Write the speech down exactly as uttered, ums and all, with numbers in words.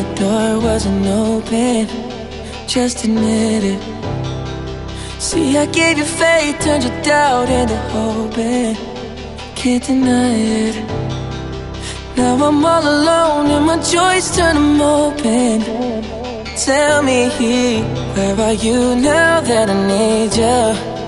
door wasn't open, just admit it. See, I gave you faith, turned your doubt into hope, and can't deny it. Now I'm all alone and my joys turn them open. Tell me, where are you now that I need you?